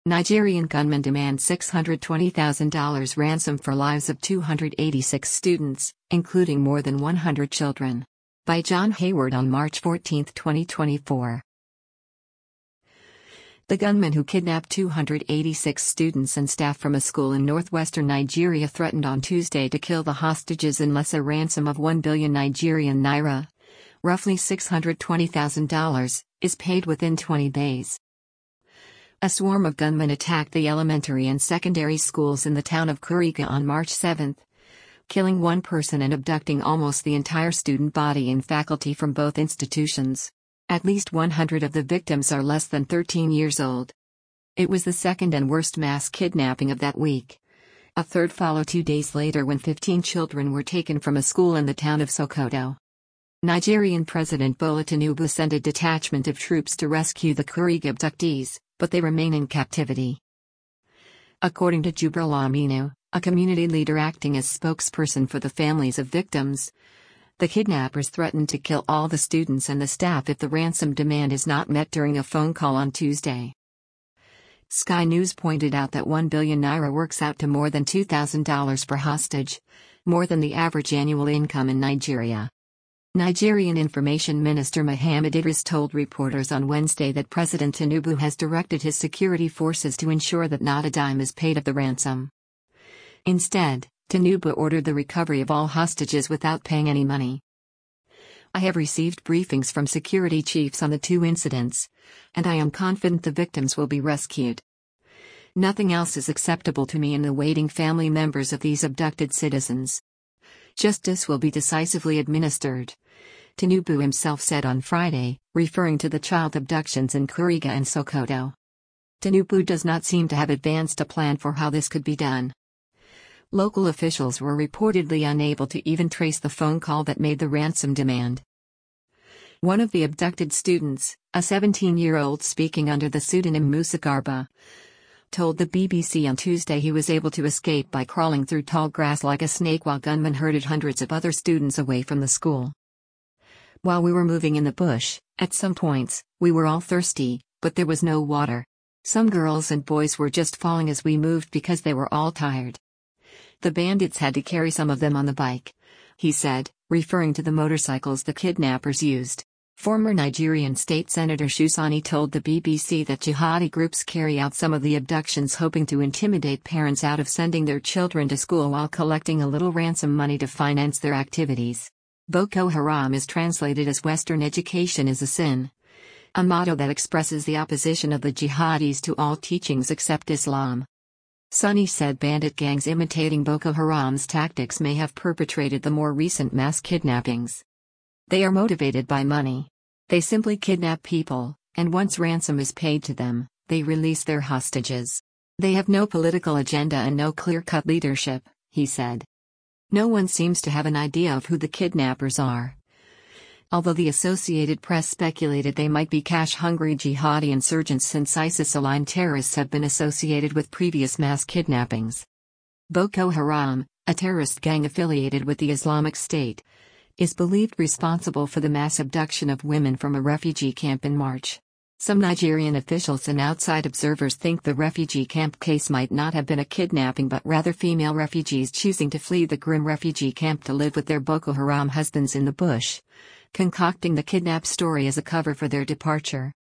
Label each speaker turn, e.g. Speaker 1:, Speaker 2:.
Speaker 1: Nigerian gunman demands $620,000 ransom for lives of 286 students, including more than 100 children. By John Hayward on March 14, 2024. The gunman who kidnapped 286 students and staff from a school in northwestern Nigeria threatened on Tuesday to kill the hostages unless a ransom of 1 billion Nigerian naira, roughly $620,000, is paid within 20 days. A swarm of gunmen attacked the elementary and secondary schools in the town of Kuriga on March 7, killing one person and abducting almost the entire student body and faculty from both institutions. At least 100 of the victims are less than 13 years old. It was the second and worst mass kidnapping of that week. A third followed 2 days later when 15 children were taken from a school in the town of Sokoto. Nigerian President Bola Tinubu sent a detachment of troops to rescue the Kuriga abductees, but they remain in captivity. According to Jubril Aminu, a community leader acting as spokesperson for the families of victims, the kidnappers threatened to kill all the students and the staff if the ransom demand is not met during a phone call on Tuesday. Sky News pointed out that 1 billion naira works out to more than $2,000 per hostage, more than the average annual income in Nigeria. Nigerian Information Minister Mohammed Idris told reporters on Wednesday that President Tinubu has directed his security forces to ensure that not a dime is paid of the ransom. Instead, Tinubu ordered the recovery of all hostages without paying any money. I have received briefings from security chiefs on the 2 incidents, and I am confident the victims will be rescued. Nothing else is acceptable to me and the waiting family members of these abducted citizens. Justice will be decisively administered, Tinubu himself said on Friday, referring to the child abductions in Kuriga and Sokoto. Tinubu does not seem to have advanced a plan for how this could be done. Local officials were reportedly unable to even trace the phone call that made the ransom demand. One of the abducted students, a 17-year-old speaking under the pseudonym Musa Garba, told the BBC on Tuesday he was able to escape by crawling through tall grass like a snake while gunmen herded hundreds of other students away from the school. While we were moving in the bush, at some points, we were all thirsty, but there was no water. Some girls and boys were just falling as we moved because they were all tired. The bandits had to carry some of them on the bike, he said, referring to the motorcycles the kidnappers used. Former Nigerian State Senator Shusani told the BBC that jihadi groups carry out some of the abductions hoping to intimidate parents out of sending their children to school while collecting a little ransom money to finance their activities. Boko Haram is translated as Western education is a sin, a motto that expresses the opposition of the jihadis to all teachings except Islam. Sunni said bandit gangs imitating Boko Haram's tactics may have perpetrated the more recent mass kidnappings. They are motivated by money. They simply kidnap people, and once ransom is paid to them, they release their hostages. They have no political agenda and no clear-cut leadership, he said. No one seems to have an idea of who the kidnappers are. Although the Associated Press speculated they might be cash-hungry jihadi insurgents since ISIS-aligned terrorists have been associated with previous mass kidnappings. Boko Haram, a terrorist gang affiliated with the Islamic State, is believed responsible for the mass abduction of women from a refugee camp in March. Some Nigerian officials and outside observers think the refugee camp case might not have been a kidnapping but rather female refugees choosing to flee the grim refugee camp to live with their Boko Haram husbands in the bush, concocting the kidnap story as a cover for their departure.